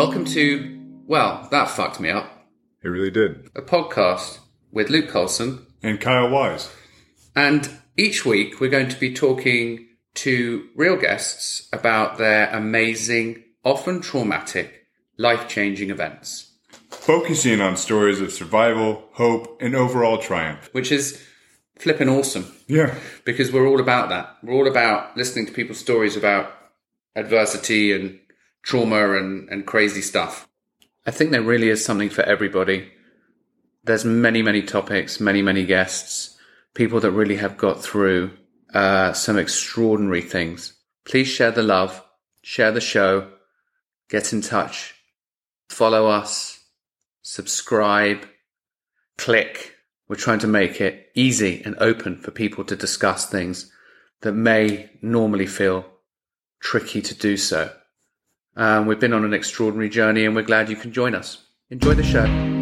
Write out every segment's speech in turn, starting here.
Welcome to, well, that fucked me up. It really did. A podcast with Luke Colson. And Kyle Wise. And each week we're going to be talking to real guests about their amazing, often traumatic, life-changing events. Focusing on stories of survival, hope, and overall triumph. Which is flipping awesome. Yeah. Because we're all about that. We're all about listening to people's stories about adversity and trauma and crazy stuff. I think there really is something for everybody. There's many, many topics, many guests, people that really have got through some extraordinary things. Please share the love, share the show, get in touch, follow us, subscribe, click. We're trying to make it easy and open for people to discuss things that may normally feel tricky to do so. We've been on an extraordinary journey and we're glad you can join us. Enjoy the show.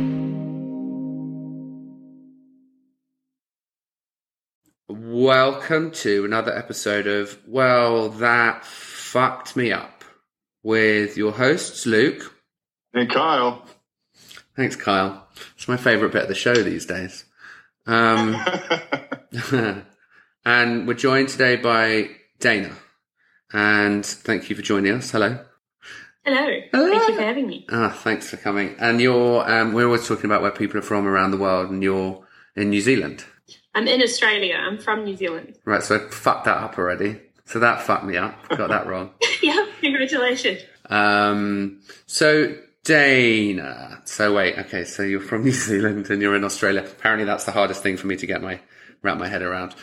Welcome to another episode of Well, That Fucked Me Up with your hosts, Luke. And Kyle. Thanks, Kyle. It's my favourite bit of the show these days. And we're joined today by Dana. And thank you for joining us. Hello. Hello. Thank you for having me. Thanks for coming. And you're, we're always talking about where people are from around the world, and you're in New Zealand. I'm in Australia. I'm from New Zealand. Right, so I fucked that up already. So that fucked me up. Got that wrong. Yeah, congratulations. So Dana. So wait, okay, so you're from New Zealand and you're in Australia. Apparently that's the hardest thing for me to wrap my head around.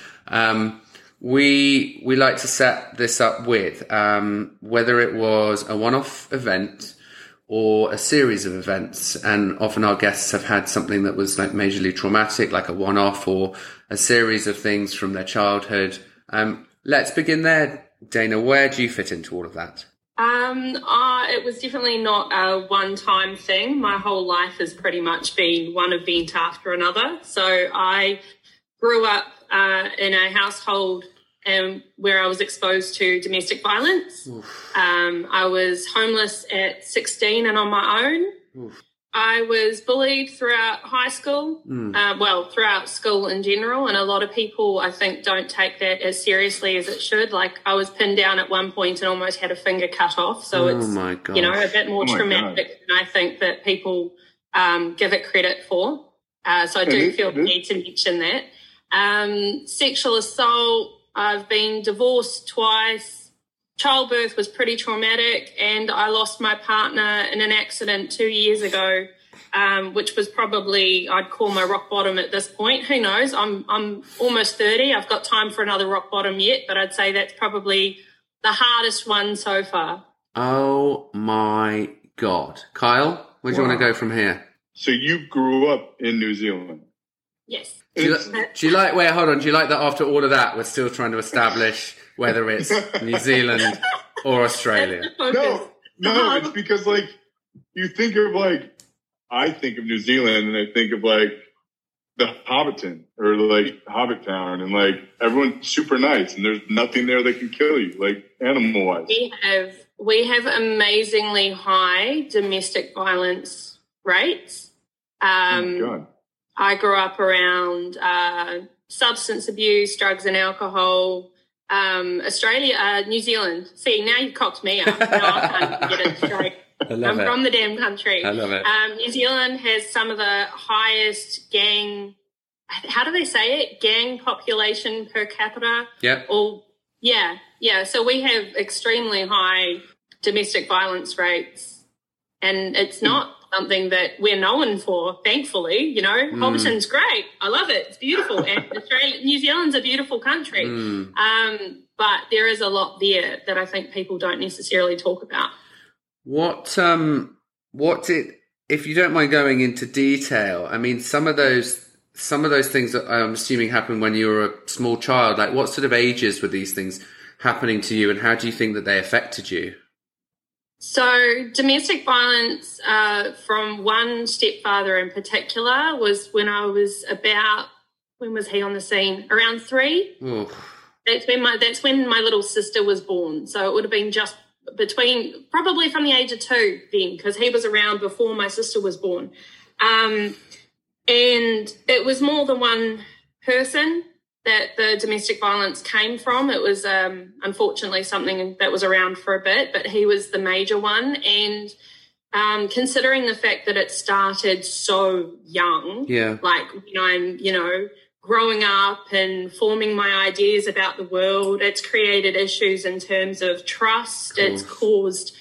We like to set this up with whether it was a one-off event or a series of events, and often our guests have had something that was like majorly traumatic, like a one-off, or a series of things from their childhood. Let's begin there, Dana. Where do you fit into all of that? It was definitely not a one-time thing. My whole life has pretty much been one event after another. So I grew up in a household where I was exposed to domestic violence. I was homeless at 16 and on my own. Oof. I was bullied throughout high school, throughout school in general, and a lot of people, I think, don't take that as seriously as it should. Like, I was pinned down at one point and almost had a finger cut off, so it's, a bit more traumatic than I think that people give it credit for. So I do feel the need to mention that. Sexual assault, I've been divorced twice. Childbirth was pretty traumatic, and I lost my partner in an accident 2 years ago, which was probably, I'd call my rock bottom at this point. Who knows? I'm almost 30. I've got time for another rock bottom yet, but I'd say that's probably the hardest one so far. Oh, my God. Kyle, where do you want to go from here? So you grew up in New Zealand? Yes. Do you like that after all of that, we're still trying to establish whether it's New Zealand or Australia? No, it's because, like, you think of, like, I think of New Zealand and I think of, like, the Hobbiton or, like, Hobbit Town, and, like, everyone's super nice and there's nothing there that can kill you, like, animal-wise. We have amazingly high domestic violence rates. Oh my God. I grew up around substance abuse, drugs and alcohol. New Zealand. See, now you've cocked me up. Now I can't get it straight. I'm from the damn country. I love it. New Zealand has some of the highest gang, how do they say it? Gang population per capita. Yeah. Yeah. So we have extremely high domestic violence rates, and it's not something that we're known for, thankfully. Hobbiton's great. I love it. It's beautiful. And New Zealand's a beautiful country. But there is a lot there that I think people don't necessarily talk about. What did, if you don't mind going into detail, I mean, some of those things that I'm assuming happened when you were a small child, like what sort of ages were these things happening to you, and how do you think that they affected you? So domestic violence from one stepfather in particular was when I was when was he on the scene? Around 3. Oof. That's when my little sister was born. So it would have been just probably from the age of 2 then, because he was around before my sister was born. And it was more than one person that the domestic violence came from. It was unfortunately something that was around for a bit, but he was the major one. And considering the fact that it started so young, like I'm, growing up and forming my ideas about the world, it's created issues in terms of trust. It's caused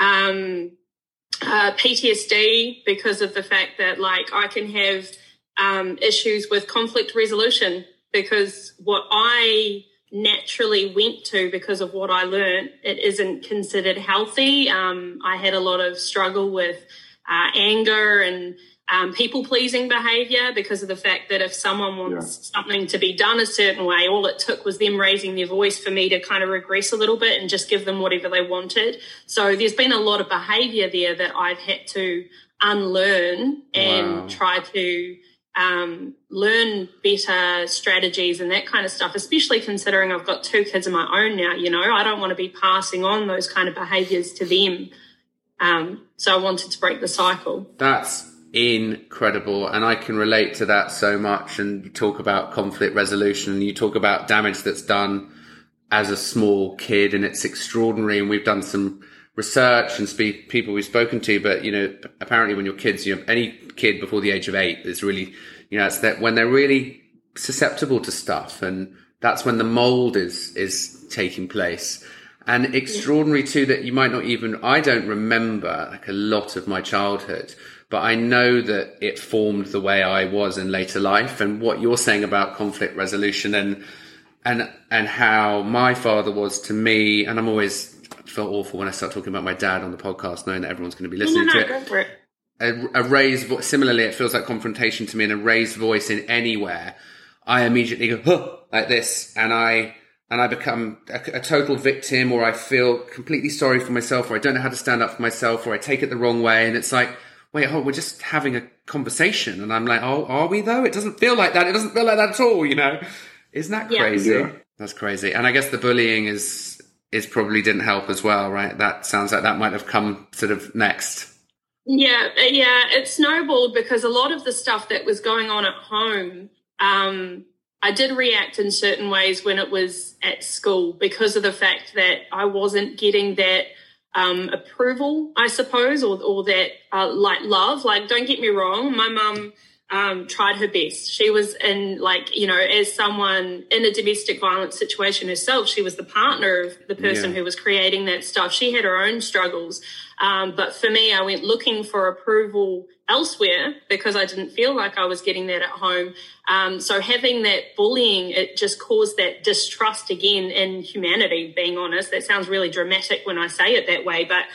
PTSD because of the fact that, like, I can have issues with conflict resolution because what I naturally went to because of what I learned, it isn't considered healthy. I had a lot of struggle with anger and people-pleasing behaviour because of the fact that if someone wants something to be done a certain way, all it took was them raising their voice for me to kind of regress a little bit and just give them whatever they wanted. So there's been a lot of behaviour there that I've had to unlearn and try to learn better strategies and that kind of stuff, especially considering I've got 2 kids of my own now. I don't want to be passing on those kind of behaviours to them. So I wanted to break the cycle. That's incredible, and I can relate to that so much. And you talk about conflict resolution and you talk about damage that's done as a small kid, and it's extraordinary. And we've done some research and people we've spoken to, but apparently when you're kids, any kid before the age of 8 is really, it's that when they're really susceptible to stuff, and that's when the mold is taking place. And extraordinary too that you might not even, I don't remember like a lot of my childhood, but I know that it formed the way I was in later life. And what you're saying about conflict resolution and how my father was to me, and I'm always feel awful when I start talking about my dad on the podcast, knowing that everyone's going to be listening to it. Go for it. A raised voice, similarly, it feels like confrontation to me, and a raised voice in anywhere, I immediately go, huh, like this, and I become a total victim, or I feel completely sorry for myself, or I don't know how to stand up for myself, or I take it the wrong way, and it's like, wait, we're just having a conversation, and I'm like, oh, are we though? It doesn't feel like that. It doesn't feel like that at all, Isn't that crazy? Yeah. That's crazy. And I guess the bullying is probably didn't help as well, right? That sounds like that might have come sort of next. Yeah, it snowballed because a lot of the stuff that was going on at home, I did react in certain ways when it was at school because of the fact that I wasn't getting that approval, I suppose, or that like love. Like, don't get me wrong, my mum tried her best. She was in, as someone in a domestic violence situation herself, she was the partner of the person who was creating that stuff. She had her own struggles. But for me, I went looking for approval elsewhere because I didn't feel like I was getting that at home. So having that bullying, it just caused that distrust again in humanity, being honest. That sounds really dramatic when I say it that way, but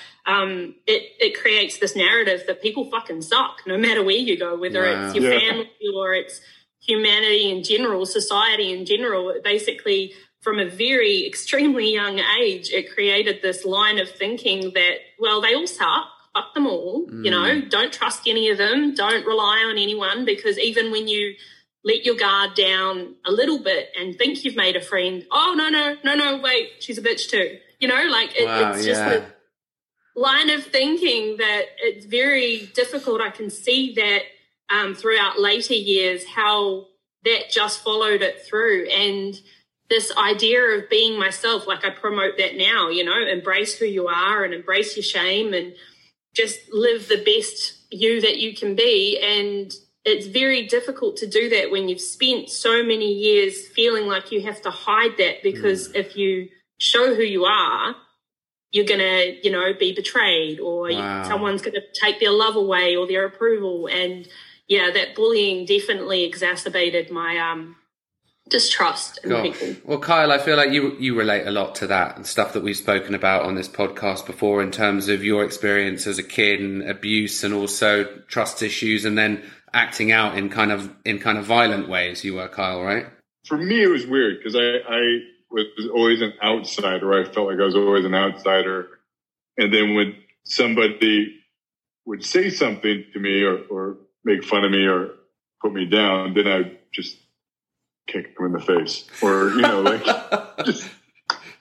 it creates this narrative that people fucking suck no matter where you go, whether it's your family or it's humanity in general, society in general. It basically, from a very extremely young age, it created this line of thinking that, well, they all suck, fuck them all, don't trust any of them, don't rely on anyone, because even when you let your guard down a little bit and think you've made a friend, oh, no, wait, she's a bitch too. It's just a line of thinking that it's very difficult. I can see that throughout later years, how that just followed it through. And this idea of being myself, like I promote that now, embrace who you are and embrace your shame and just live the best you that you can be. And it's very difficult to do that when you've spent so many years feeling like you have to hide that, because if you show who you are, you're going to, be betrayed, or someone's going to take their love away or their approval. And that bullying definitely exacerbated my distrust in people. Well, Kyle, I feel like you relate a lot to that and stuff that we've spoken about on this podcast before, in terms of your experience as a kid and abuse, and also trust issues, and then acting out in kind of violent ways. You were, Kyle, right? For me, it was weird because I was always an outsider. I felt like I was always an outsider, and then when somebody would say something to me or make fun of me or put me down, then I'd just kick them in the face, or just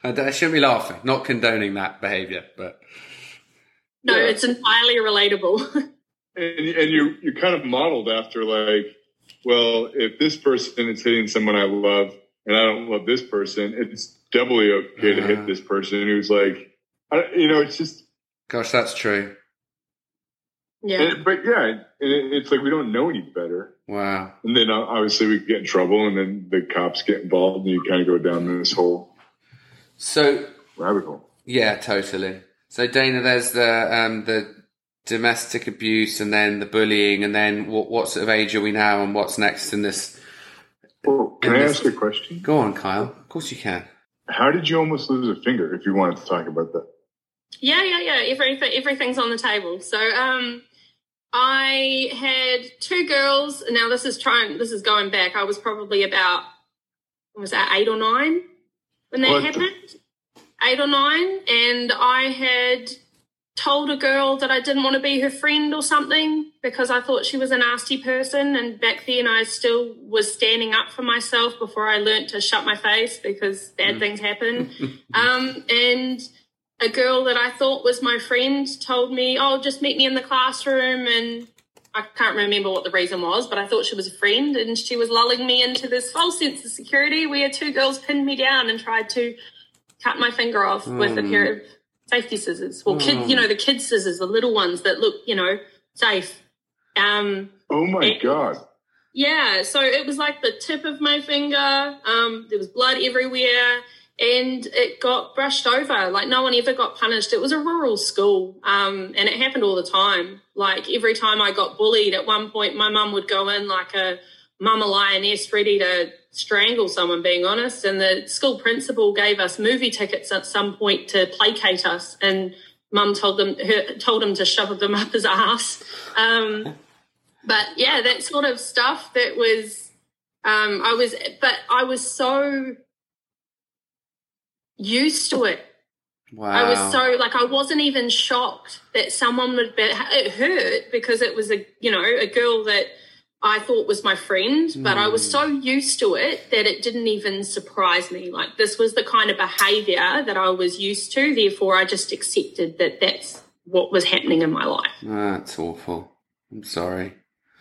I shouldn't be laughing, not condoning that behaviour, but... No, it's entirely relatable. And you're kind of modeled after like, well, if this person is hitting someone I love and I don't love this person, it's doubly okay to hit this person who's like, it's just... Gosh, that's true. Yeah. It's like we don't know any better. Wow. And then obviously we get in trouble and then the cops get involved and you kind of go down this whole rabbit hole. Yeah, totally. So Dana, there's the domestic abuse and then the bullying, and then what sort of age are we now and what's next in this? Well, can I ask a question? Go on, Kyle. Of course you can. How did you almost lose a finger, if you wanted to talk about that? Yeah. Everything's on the table. So I had two girls. Now this is going back. I was probably about, was that 8 or 9 when that happened? 8 or 9. And I had told a girl that I didn't want to be her friend or something because I thought she was a nasty person. And back then I still was standing up for myself before I learnt to shut my face because bad things happen. And a girl that I thought was my friend told me, oh, just meet me in the classroom. And I can't remember what the reason was, but I thought she was a friend and she was lulling me into this false sense of security where 2 girls pinned me down and tried to cut my finger off with a pair of safety scissors. Well, the kids' scissors, the little ones that look, safe. Oh my God. Yeah. So it was like the tip of my finger. There was blood everywhere and it got brushed over. Like no one ever got punished. It was a rural school. And it happened all the time. Like every time I got bullied at one point, my mum would go in like a mama lioness ready to strangle someone, being honest. And the school principal gave us movie tickets at some point to placate us, and mum told him to shove them up his ass. But yeah, that sort of stuff. That was I was so used to it. Wow. I was so I wasn't even shocked that someone would be. It hurt because it was a girl that I thought was my friend, but I was so used to it that it didn't even surprise me. Like this was the kind of behaviour that I was used to. Therefore, I just accepted that that's what was happening in my life. That's awful. I'm sorry.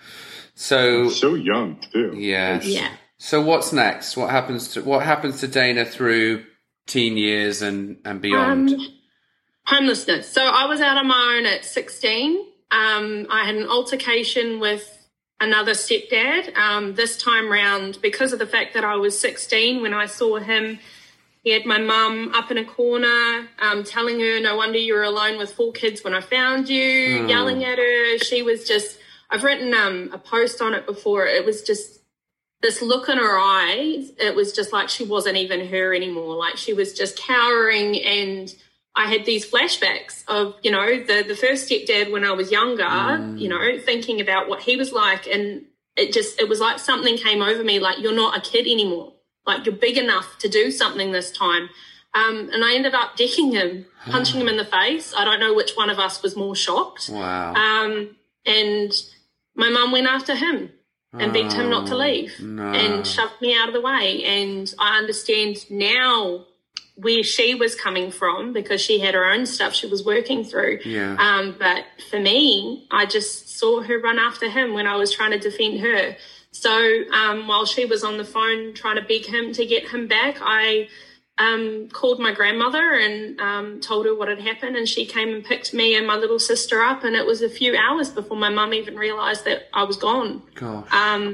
So young too. Yes. Yeah. So what's next? What happens to Dana through teen years and beyond? Homelessness. So I was out on my own at 16. I had an altercation with another stepdad. This time round, because of the fact that I was 16 when I saw him, he had my mum up in a corner telling her, no wonder you were alone with 4 kids when I found you, yelling at her. She was just, I've written a post on it before. It was just this look in her eyes. It was just like she wasn't even her anymore. Like she was just cowering, and I had these flashbacks of, the first stepdad when I was younger, thinking about what he was like. And it was like something came over me, like, you're not a kid anymore. Like, you're big enough to do something this time. And I ended up decking him, punching him in the face. I don't know which one of us was more shocked. Wow. And my mum went after him and begged him not to leave and shoved me out of the way. And I understand now where she was coming from because she had her own stuff she was working through. Yeah. But for me, I just saw her run after him when I was trying to defend her. So while she was on the phone trying to beg him to get him back, I called my grandmother and told her what had happened, and she came and picked me and my little sister up, and it was a few hours before my mum even realised that I was gone. Gosh.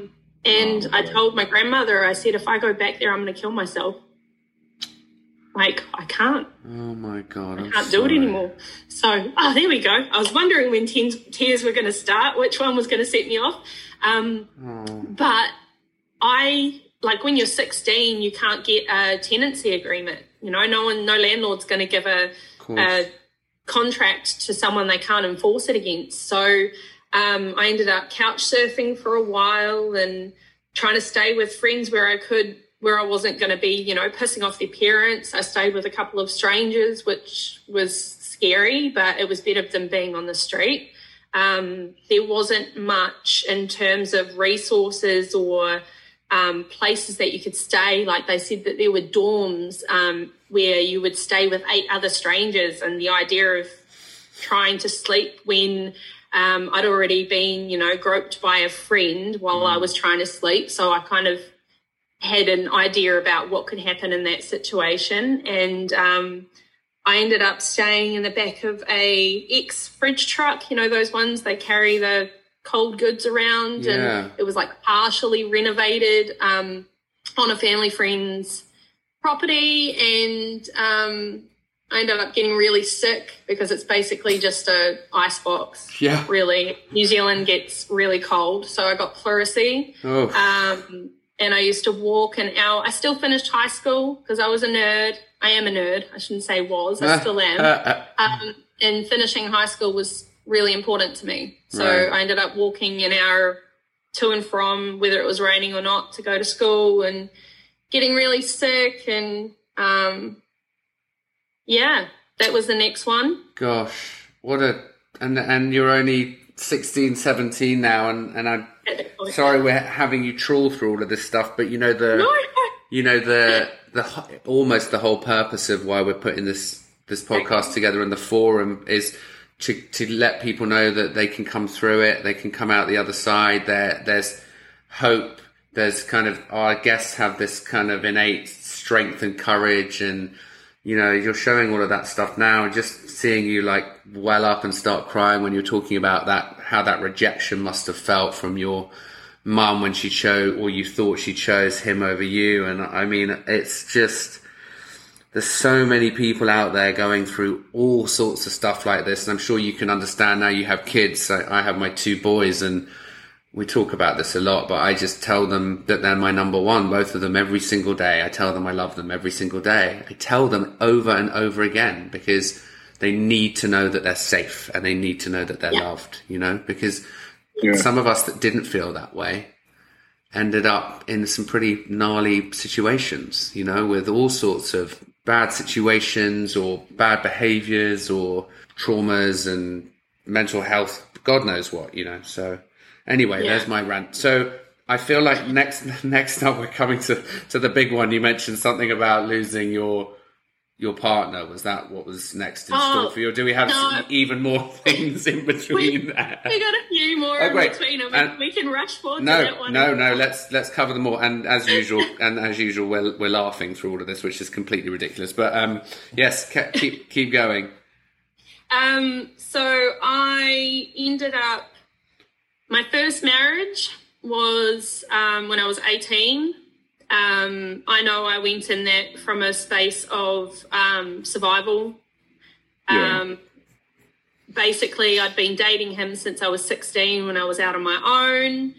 I told my grandmother, I said, if I go back there, I'm going to kill myself. Like, I can't. Oh, my God. I can't do it anymore. So, there we go. I was wondering when tears were going to start, which one was going to set me off. But when you're 16, you can't get a tenancy agreement. No landlord's going to give a contract to someone they can't enforce it against. So I ended up couch surfing for a while and trying to stay with friends where I wasn't going to be, pissing off their parents. I stayed with a couple of strangers, which was scary, but it was better than being on the street. There wasn't much in terms of resources or places that you could stay. Like they said that there were dorms where you would stay with 8 other strangers, and the idea of trying to sleep when I'd already been, groped by a friend while I was trying to sleep. So I kind of had an idea about what could happen in that situation. And I ended up staying in the back of a ex-fridge truck, those ones they carry the cold goods around. Yeah. And it was like partially renovated on a family friend's property. And I ended up getting really sick because it's basically just a ice box. Yeah. Really. New Zealand gets really cold. So I got pleurisy. Oh. And I used to walk an hour. I still finished high school because I was a nerd. I am a nerd. I shouldn't say was. I still am. And finishing high school was really important to me. So Right. I ended up walking an hour to and from, whether it was raining or not, to go to school, and getting really sick. And, that was the next one. Gosh, and you're only 16, 17 now, and I'm sorry we're having you trawl through all of this stuff, but the almost the whole purpose of why we're putting this podcast together in the forum is to let people know that they can come through it, they can come out the other side. There's hope. There's kind of, our guests have this kind of innate strength and courage, and you're showing all of that stuff now. Just seeing you like well up and start crying when you're talking about that, how that rejection must have felt from your mum when she chose, or you thought she chose him over you. And I mean, it's just, there's so many people out there going through all sorts of stuff like this. And I'm sure you can understand now. You have kids. I have my 2 boys, and we talk about this a lot, but I just tell them that they're my number one, both of them, every single day. I tell them I love them every single day. I tell them over and over again, because they need to know that they're safe, and they need to know that they're loved, because some of us that didn't feel that way ended up in some pretty gnarly situations, with all sorts of bad situations or bad behaviors or traumas and mental health, God knows what, so... Anyway, There's my rant. So I feel like next up we're coming to the big one. You mentioned something about losing your partner. Was that what was next in store for you? Or do we have even more things in between that? We got a few more in between. We can rush forward to that one. No. Let's cover them all. And as usual, we're laughing through all of this, which is completely ridiculous. But yes, keep going. So I ended up. My first marriage was when I was 18. I know I went in that from a space of survival. Basically, I'd been dating him since I was 16 when I was out on my own.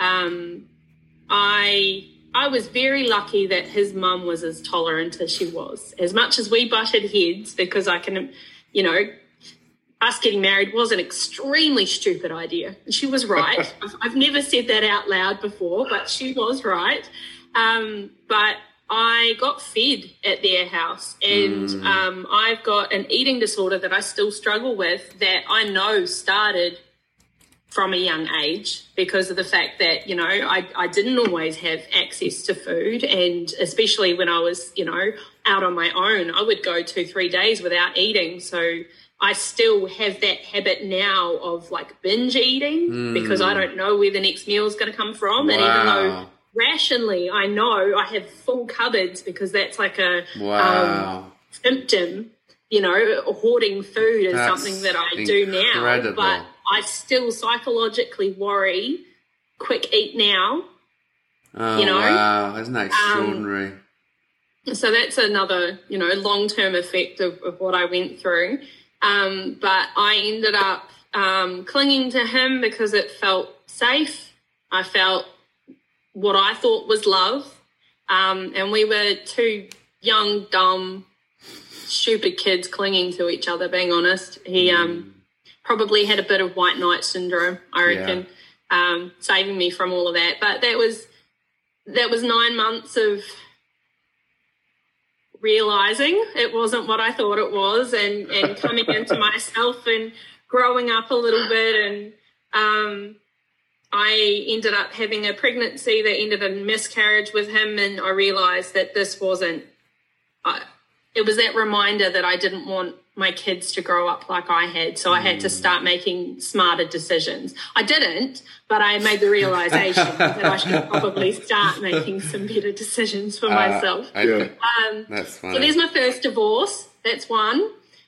I was very lucky that his mum was as tolerant as she was. As much as we butted heads, because I can, us getting married was an extremely stupid idea. And she was right. I've never said that out loud before, but she was right. But I got fed at their house, and I've got an eating disorder that I still struggle with, that I know started from a young age because of the fact that, I didn't always have access to food. And especially when I was, out on my own, I would go 2-3 days without eating. So I still have that habit now of like binge eating because I don't know where the next meal is going to come from. Wow. And even though rationally I know I have full cupboards because that's like a symptom, hoarding food is something that I do now. But I still psychologically worry, quick eat now. Oh, wow. Isn't that extraordinary? So that's another, long-term effect of what I went through. But I ended up clinging to him because it felt safe. I felt what I thought was love. And we were 2 young, dumb, stupid kids clinging to each other, being honest. He probably had a bit of white knight syndrome, I reckon, saving me from all of that. But that was 9 months of realising it wasn't what I thought it was, and coming into myself and growing up a little bit. And I ended up having a pregnancy that ended in miscarriage with him, and I realised that this wasn't. It was that reminder that I didn't want my kids to grow up like I had, so I had to start making smarter decisions. I didn't, but I made the realisation that I should probably start making some better decisions for myself. That's funny. So there's my first divorce. That's one.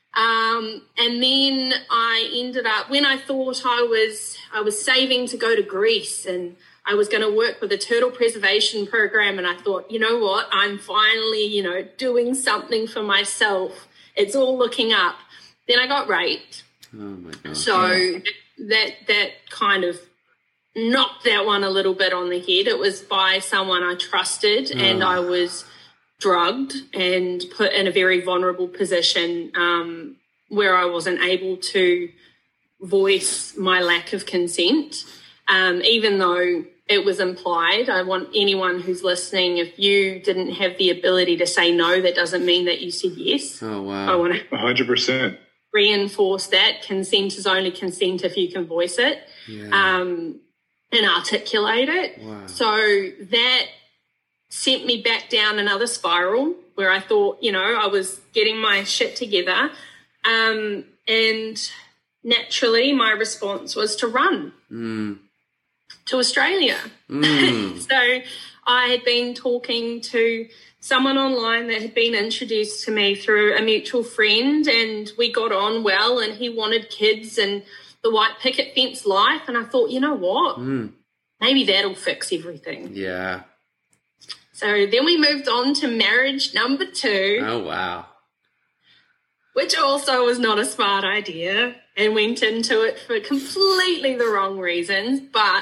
And then I ended up, when I thought I was saving to go to Greece, and I was going to work with a turtle preservation program, and I thought, you know what, I'm finally, doing something for myself. It's all looking up. Then I got raped. Oh my God. So that kind of knocked that one a little bit on the head. It was by someone I trusted, and I was drugged and put in a very vulnerable position where I wasn't able to voice my lack of consent, even though it was implied. I want anyone who's listening, if you didn't have the ability to say no, that doesn't mean that you said yes. Oh, wow. I want to 100%. reinforce that. Consent is only consent if you can voice it and articulate it. Wow. So that sent me back down another spiral where I thought, I was getting my shit together. And naturally, my response was to run to Australia. So I had been talking to someone online that had been introduced to me through a mutual friend, and we got on well, and he wanted kids and the white picket fence life. And I thought, you know what? Maybe that'll fix everything. Yeah. So then we moved on to marriage number 2. Oh, wow. Which also was not a smart idea, and went into it for completely the wrong reasons. But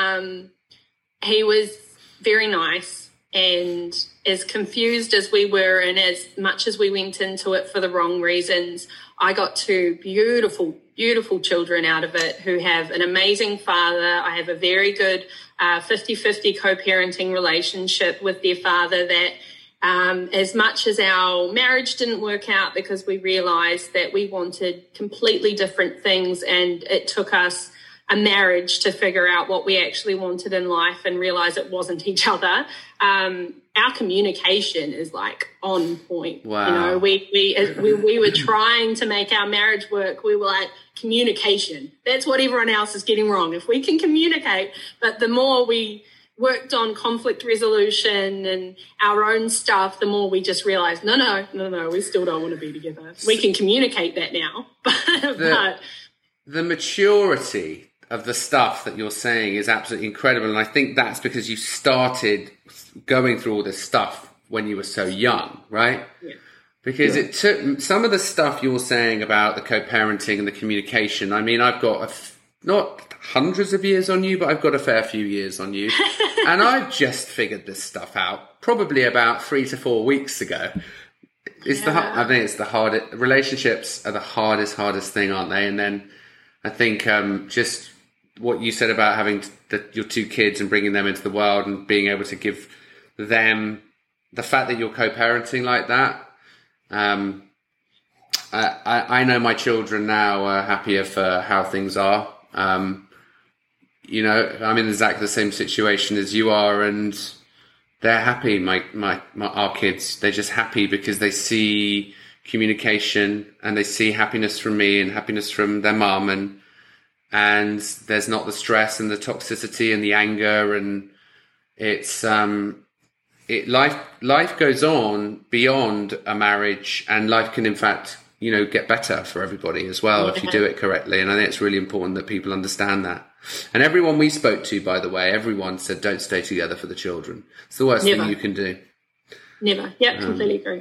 he was very nice, and as confused as we were, and as much as we went into it for the wrong reasons, I got 2 beautiful, beautiful children out of it who have an amazing father. I have a very good 50-50 co-parenting relationship with their father that as much as our marriage didn't work out because we realised that we wanted completely different things, and it took us a marriage to figure out what we actually wanted in life and realise it wasn't each other. Our communication is like on point. Wow. We were trying to make our marriage work. We were like, communication. That's what everyone else is getting wrong. If we can communicate, but the more we worked on conflict resolution and our own stuff, the more we just realised, no, we still don't want to be together. We can communicate that now. but the maturity of the stuff that you're saying is absolutely incredible. And I think that's because you started going through all this stuff when you were so young, right? Yeah. Because it took some of the stuff you're saying about the co-parenting and the communication. I mean, I've got not hundreds of years on you, but I've got a fair few years on you. And I just figured this stuff out probably about 3 to 4 weeks ago. I think it's the hardest. Relationships are the hardest thing, aren't they? And then I think just what you said about having your 2 kids and bringing them into the world and being able to give them the fact that you're co-parenting like that. I know my children now are happier for how things are. I'm in exactly the same situation as you are, and they're happy. Our kids, they're just happy because they see communication and they see happiness from me and happiness from their mum, and there's not the stress and the toxicity and the anger, and it's life goes on beyond a marriage, and life can in fact get better for everybody as well if you do it correctly. And I think it's really important that people understand that. And everyone we spoke to, by the way, everyone said don't stay together for the children. It's the worst thing you can do. Never. Yeah, completely agree.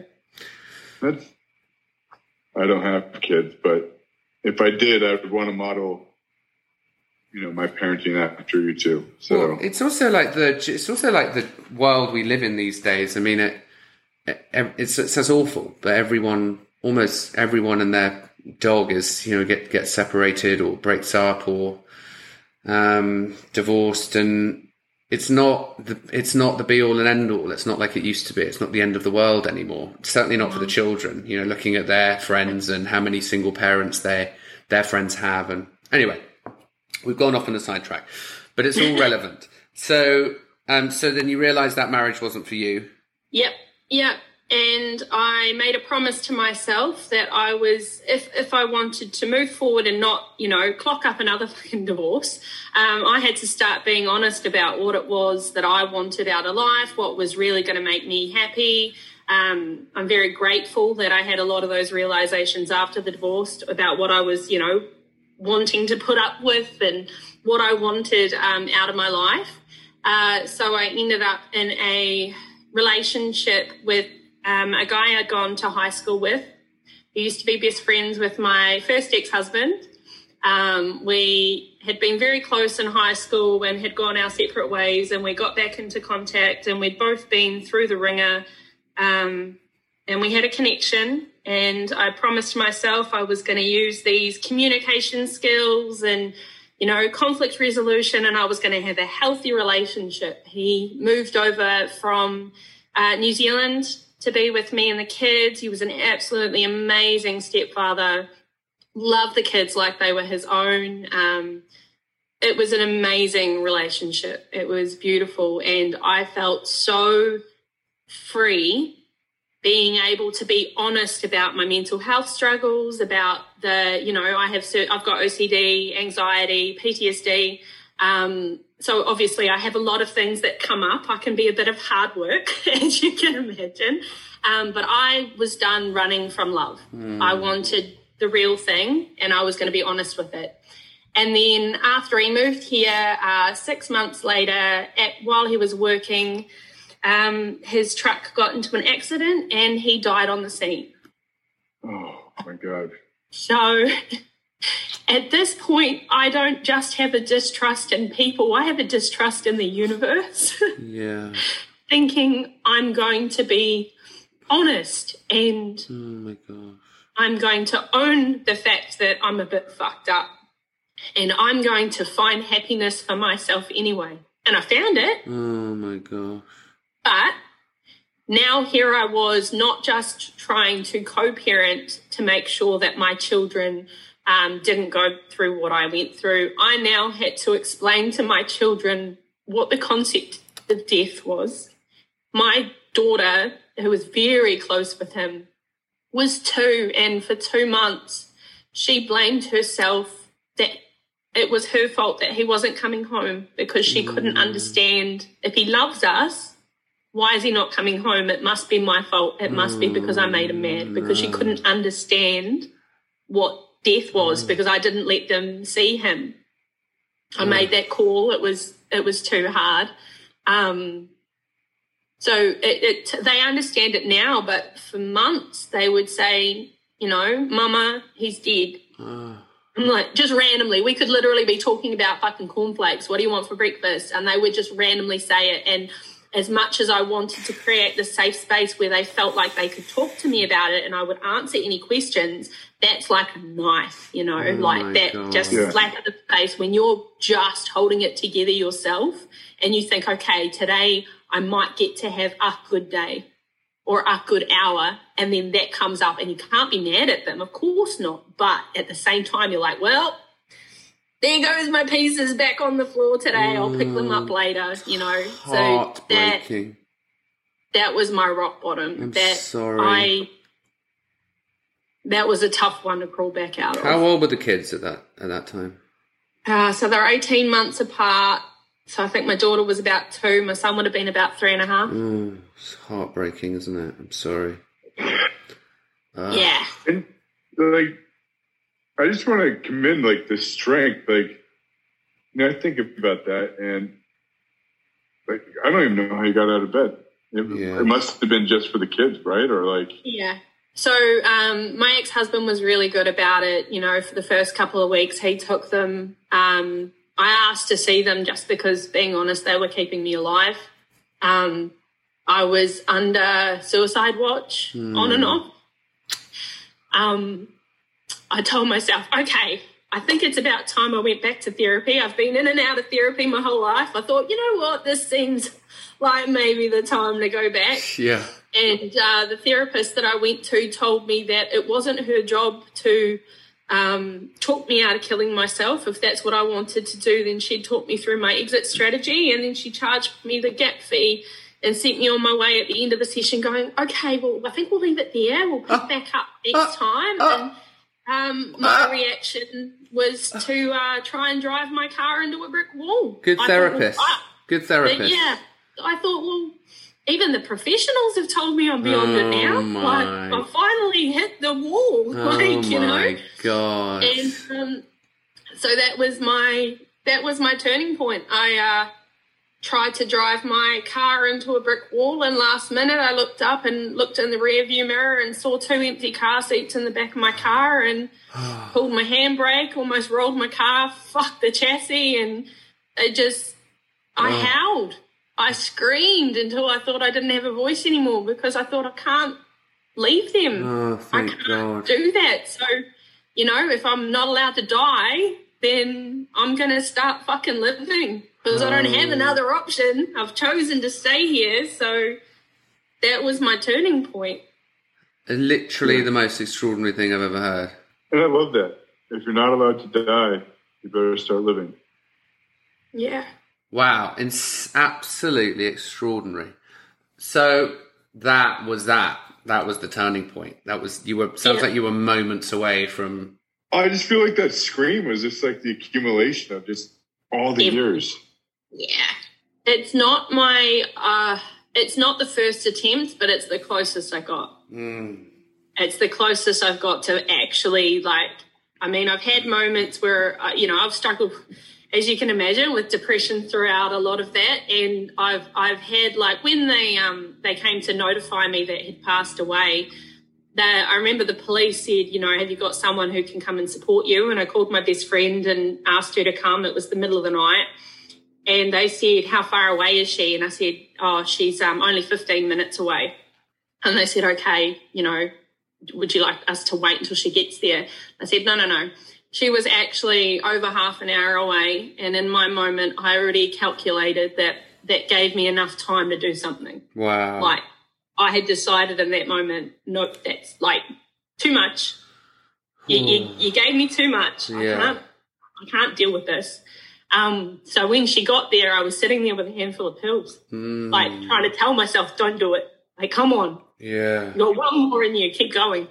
I don't have kids, but if I did, I would want to model my parenting after you too. So well, it's also like the world we live in these days. I mean, it's awful, but almost everyone and their dog is gets separated or breaks up or divorced, and it's not the be all and end all. It's not like it used to be. It's not the end of the world anymore. Certainly not for the children. Looking at their friends and how many single parents their friends have, and anyway. We've gone off on a sidetrack. but it's all relevant. So then you realised that marriage wasn't for you. Yep. And I made a promise to myself that I was, if I wanted to move forward and not, clock up another fucking divorce, I had to start being honest about what it was that I wanted out of life, what was really going to make me happy. I'm very grateful that I had a lot of those realizations after the divorce about what I was, wanting to put up with and what I wanted out of my life. So I ended up in a relationship with a guy I'd gone to high school with. He used to be best friends with my first ex-husband. We had been very close in high school and had gone our separate ways, and we got back into contact, and we'd both been through the ringer, and we had a connection, and I promised myself I was going to use these communication skills and conflict resolution, and I was going to have a healthy relationship. He moved over from New Zealand to be with me and the kids. He was an absolutely amazing stepfather, loved the kids like they were his own. It was an amazing relationship. It was beautiful, and I felt so free being able to be honest about my mental health struggles, about I've got OCD, anxiety, PTSD. So obviously I have a lot of things that come up. I can be a bit of hard work, as you can imagine. But I was done running from love. I wanted the real thing, and I was going to be honest with it. And then after he moved here, 6 months later, while he was working, his truck got into an accident and he died on the scene. Oh, my God. So at this point, I don't just have a distrust in people. I have a distrust in the universe. Yeah. Thinking I'm going to be honest and oh my gosh, I'm going to own the fact that I'm a bit fucked up, and I'm going to find happiness for myself anyway. And I found it. Oh my gosh. But now here I was, not just trying to co-parent to make sure that my children didn't go through what I went through. I now had to explain to my children what the concept of death was. My daughter, who was very close with him, was 2, and for 2 months she blamed herself that it was her fault that he wasn't coming home, because she couldn't understand, if he loves us, why is he not coming home? It must be my fault. It must be because I made him mad, because she couldn't understand what death was, because I didn't let them see him. I made that call. It was too hard. So they understand it now, but for months they would say, Mama, he's dead. I'm like, just randomly, we could literally be talking about fucking cornflakes. What do you want for breakfast? And they would just randomly say it. And as much as I wanted to create the safe space where they felt like they could talk to me about it and I would answer any questions, that's like a knife, like that God. just slap in the face when you're just holding it together yourself and you think, okay, today I might get to have a good day or a good hour, and then that comes up and you can't be mad at them, of course not. But at the same time, you're like, well, there goes my pieces back on the floor today. I'll pick them up later, So that was my rock bottom. I'm sorry. That was a tough one to crawl back out of. How old were the kids at that time? So they're 18 months apart. So I think my daughter was about 2. My son would have been about 3.5. It's heartbreaking, isn't it? I'm sorry. Yeah. And I just want to commend the strength. I think about that, and I don't even know how you got out of bed. It must have been just for the kids, right? Or yeah. So my ex-husband was really good about it. For the first couple of weeks, he took them. I asked to see them just because, being honest, they were keeping me alive. I was under suicide watch on and off. I told myself, okay, I think it's about time I went back to therapy. I've been in and out of therapy my whole life. I thought, you know what, this seems like maybe the time to go back. Yeah. And the therapist that I went to told me that it wasn't her job to talked me out of killing myself. If that's what I wanted to do, then she'd talk me through my exit strategy, and then she charged me the gap fee and sent me on my way at the end of the session going, okay, well, I think we'll leave it there. We'll pick back up next time. And my reaction was to try and drive my car into a brick wall. Good therapist. Good therapist. Yeah. I thought, well, even the professionals have told me I'm beyond it now. Like, I finally hit the wall. You know. Oh, my God. And so that was my turning point. I tried to drive my car into a brick wall, and last minute I looked up and looked in the rear view mirror and saw 2 empty car seats in the back of my car, and pulled my handbrake, almost rolled my car, fucked the chassis, and I howled. I screamed until I thought I didn't have a voice anymore, because I thought I can't leave them. Oh, thank I can't God. do that. So, you know, if I'm not allowed to die, then I'm going to start fucking living, because I don't have another option. I've chosen to stay here. So that was my turning point. Literally the most extraordinary thing I've ever heard. And I love that. If you're not allowed to die, you better start living. Yeah. Wow, it's absolutely extraordinary. So that was that. That was the turning point. Sounds like you were moments away from. I just feel like that scream was just like the accumulation of just all the years. Yeah, it's not it's not the first attempt, but it's the closest I got. It's the closest I've got to actually, like, I mean, I've had moments where, I've struggled, as you can imagine, with depression throughout a lot of that. And I've had, like, when they came to notify me that he'd passed away, I remember the police said, have you got someone who can come and support you? And I called my best friend and asked her to come. It was the middle of the night. And they said, how far away is she? And I said, oh, she's only 15 minutes away. And they said, okay, would you like us to wait until she gets there? I said, no. She was actually over half an hour away. And in my moment, I already calculated that gave me enough time to do something. Wow. Like, I had decided in that moment, nope, that's like too much. You gave me too much. Yeah. I can't deal with this. So when she got there, I was sitting there with a handful of pills, like trying to tell myself, don't do it. Like, come on. Yeah. You got one more in you. Keep going.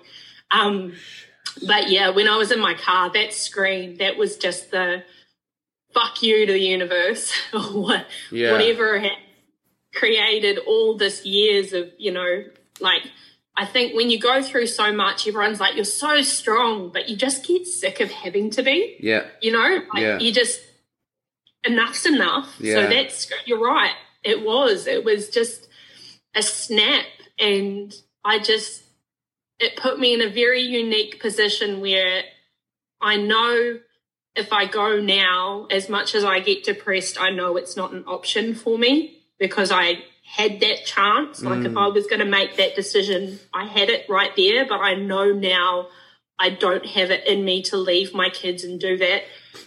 But yeah, when I was in my car, that scream, that was just the fuck you to the universe or whatever had created all this years of, like, I think when you go through so much, everyone's like, you're so strong, but you just get sick of having to be. Yeah. You just, enough's enough. Yeah. So you're right. It was just a snap, and it put me in a very unique position where I know if I go now, as much as I get depressed, I know it's not an option for me, because I had that chance. Like, if I was going to make that decision, I had it right there, but I know now I don't have it in me to leave my kids and do that.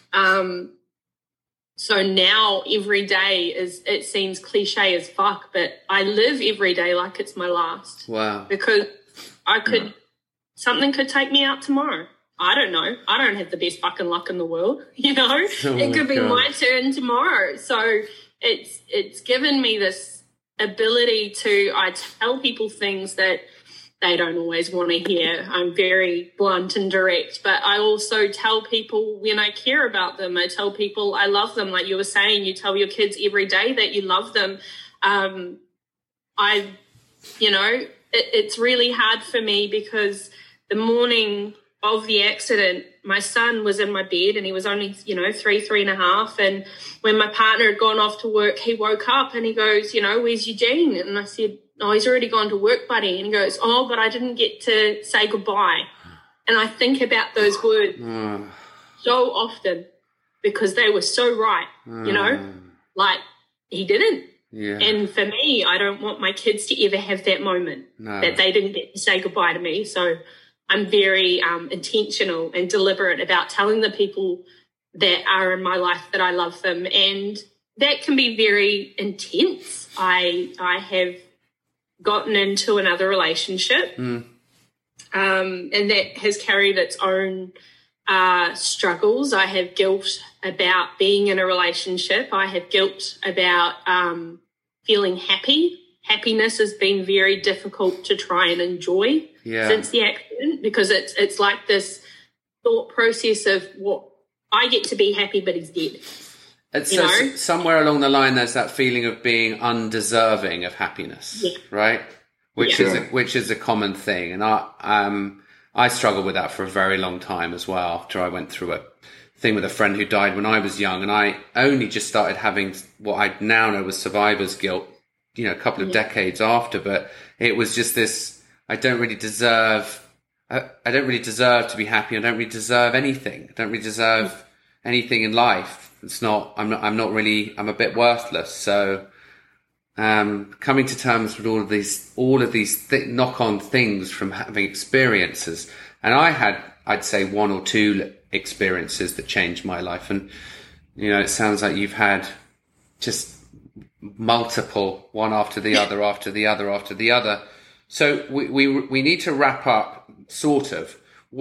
So now every day it seems cliche as fuck, but I live every day like it's my last. Wow. Because something could take me out tomorrow. I don't know. I don't have the best fucking luck in the world, It could be my turn tomorrow. So it's given me this ability I tell people things that they don't always want to hear. I'm very blunt and direct, but I also tell people when I care about them. I tell people I love them. Like you were saying, you tell your kids every day that you love them. It's really hard for me, because the morning of the accident, my son was in my bed and he was only, 3.5. And when my partner had gone off to work, he woke up and he goes, where's Eugene? And I said, oh, he's already gone to work, buddy. And he goes, oh, but I didn't get to say goodbye. And I think about those words so often, because they were so right, like he didn't. Yeah. And for me, I don't want my kids to ever have that moment that they didn't get to say goodbye to me. So I'm very intentional and deliberate about telling the people that are in my life that I love them. And that can be very intense. I have gotten into another relationship and that has carried its own struggles. I have guilt about being in a relationship. I have guilt about feeling happy. Happiness has been very difficult to try and enjoy since the accident, because it's like this thought process of what I get to be happy, but he's dead. It's somewhere along the line, there's that feeling of being undeserving of happiness, right? Which is a common thing, and I struggled with that for a very long time as well. After I went through a thing with a friend who died when I was young, and I only just started having what I now know as survivor's guilt, a couple of decades after. But it was just this: I don't really deserve to be happy. I don't really deserve anything. I don't really deserve anything in life. I'm a bit worthless. So, coming to terms with all of these knock-on things from having experiences. And I'd say one or two experiences that changed my life. And, it sounds like you've had just multiple, one after the other, after the other, after the other. So we need to wrap up, sort of.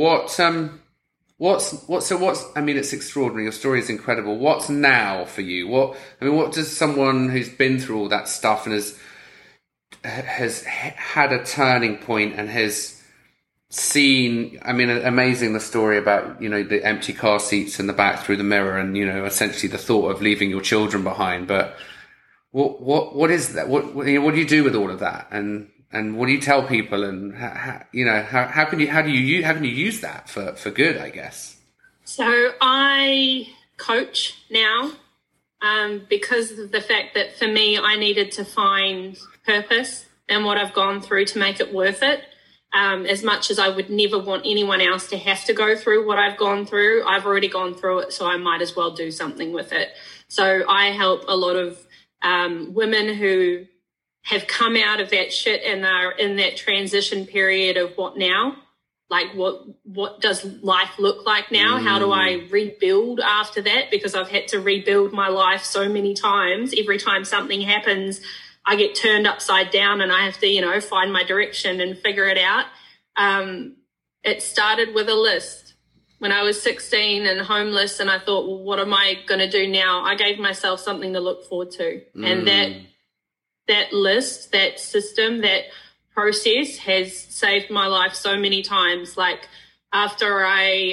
It's extraordinary. Your story is incredible. What's now for you? What does someone who's been through all that stuff and has had a turning point and has seen, amazing, the story about, the empty car seats in the back through the mirror and, essentially the thought of leaving your children behind. But what is that? What do you do with all of that? And what do you tell people? And how can you use that for good, I guess? So I coach now because of the fact that for me, I needed to find purpose in what I've gone through to make it worth it. As much as I would never want anyone else to have to go through what I've gone through, I've already gone through it, so I might as well do something with it. So I help a lot of women who have come out of that shit and are in that transition period of what now? Like what does life look like now? How do I rebuild after that? Because I've had to rebuild my life so many times. Every time something happens, I get turned upside down and I have to, find my direction and figure it out. It started with a list. When I was 16 and homeless and I thought, well, what am I going to do now? I gave myself something to look forward to. And that list, that system, that process has saved my life so many times. Like after I,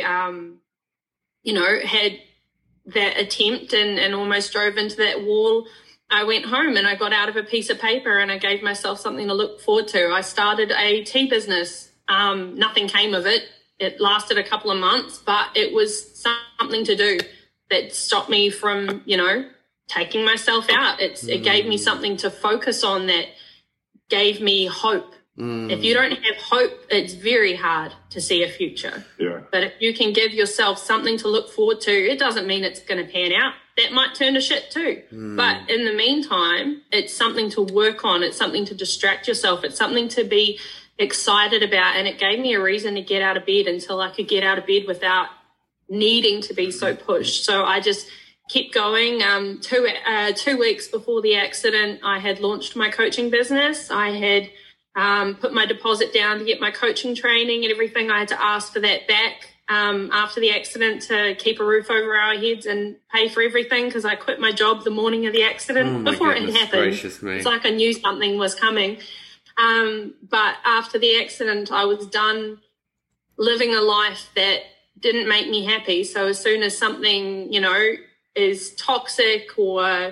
had that attempt and almost drove into that wall, I went home and I got out of a piece of paper and I gave myself something to look forward to. I started a tea business. Nothing came of it. It lasted a couple of months, but it was something to do that stopped me from, taking myself out. It gave me something to focus on that gave me hope. If you don't have hope, it's very hard to see a future. Yeah. But if you can give yourself something to look forward to, it doesn't mean it's going to pan out. That might turn to shit too. But in the meantime, it's something to work on. It's something to distract yourself. It's something to be excited about. And it gave me a reason to get out of bed until I could get out of bed without needing to be so pushed. So I just kept going. 2 weeks before the accident, I had launched my coaching business. I had put my deposit down to get my coaching training and everything. I had to ask for that back after the accident to keep a roof over our heads and pay for everything, because I quit my job the morning of the accident before it happened. It's like I knew something was coming. But after the accident, I was done living a life that didn't make me happy. So as soon as something, is toxic or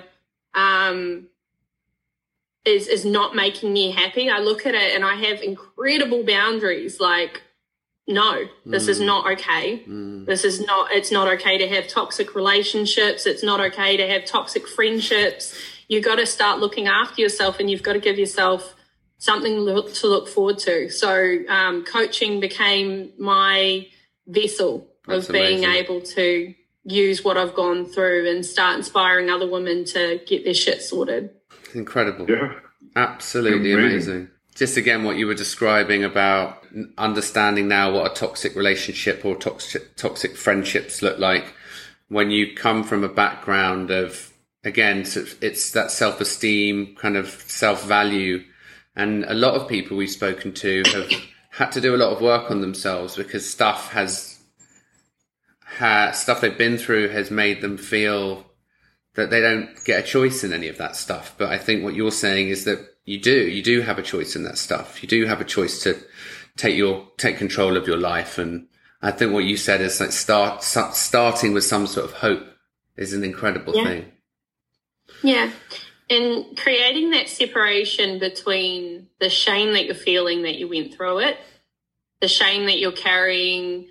is not making me happy, I look at it and I have incredible boundaries. Like, no, this is not okay. It's not okay to have toxic relationships. It's not okay to have toxic friendships. You got to start looking after yourself, and you've got to give yourself something to look forward to. So coaching became my vessel of being able to use what I've gone through and start inspiring other women to get their shit sorted. Incredible. Yeah. Absolutely amazing. Just again, what you were describing about understanding now what a toxic relationship or toxic friendships look like when you come from a background of, again, it's that self-esteem, kind of self-value. And a lot of people we've spoken to have had to do a lot of work on themselves because stuff has stuff they've been through has made them feel that they don't get a choice in any of that stuff. But I think what you're saying is that you do have a choice in that stuff. You do have a choice to take control of your life. And I think what you said is like starting with some sort of hope is an incredible thing. Yeah. And creating that separation between the shame that you're feeling that you went through it, the shame that you're carrying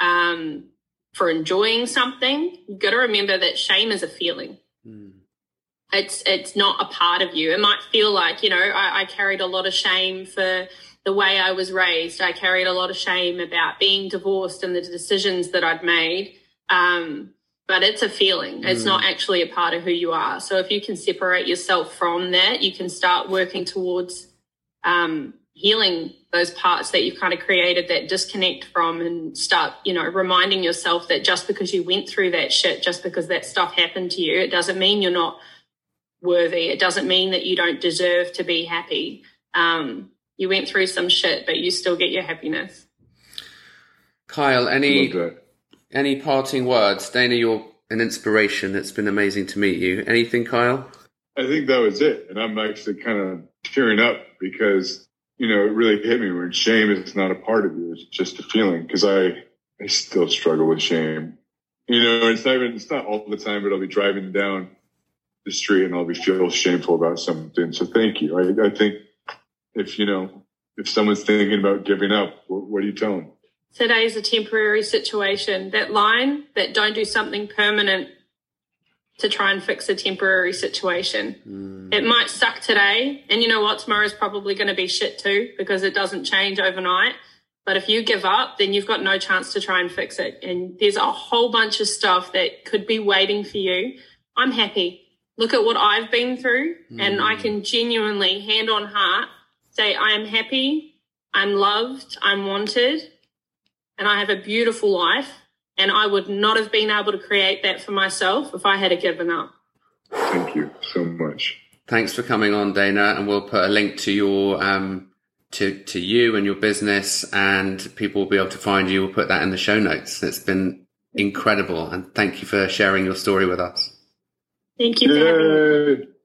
for enjoying something. You've got to remember that shame is a feeling. It's not a part of you. It might feel like, I carried a lot of shame for the way I was raised. I carried a lot of shame about being divorced and the decisions that I'd made. But it's a feeling. It's not actually a part of who you are. So if you can separate yourself from that, you can start working towards healing those parts that you've kind of created that disconnect from, and start, reminding yourself that just because you went through that shit, just because that stuff happened to you, it doesn't mean you're not worthy. It doesn't mean that you don't deserve to be happy. You went through some shit, but you still get your happiness. Kyle, any parting words? Dana, you're an inspiration. It's been amazing to meet you. Anything, Kyle? I think that was it. And I'm actually kind of tearing up because, it really hit me when shame is not a part of you. It's just a feeling, because I still struggle with shame. It's not all the time, but I'll be driving down the street and I'll be feeling shameful about something. So thank you. I think if someone's thinking about giving up, what do you tell them? Today is a temporary situation. That line, that don't do something permanent to try and fix a temporary situation. It might suck today, and you know what? Tomorrow's probably going to be shit too, because it doesn't change overnight. But if you give up, then you've got no chance to try and fix it. And there's a whole bunch of stuff that could be waiting for you. I'm happy. Look at what I've been through, and I can genuinely, hand on heart, say I am happy, I'm loved, I'm wanted, and I have a beautiful life, and I would not have been able to create that for myself if I had given up. Thank you so much. Thanks for coming on, Dana, and we'll put a link to your to you and your business, and people will be able to find you. We'll put that in the show notes. It's been incredible, and thank you for sharing your story with us. Thank you for having me.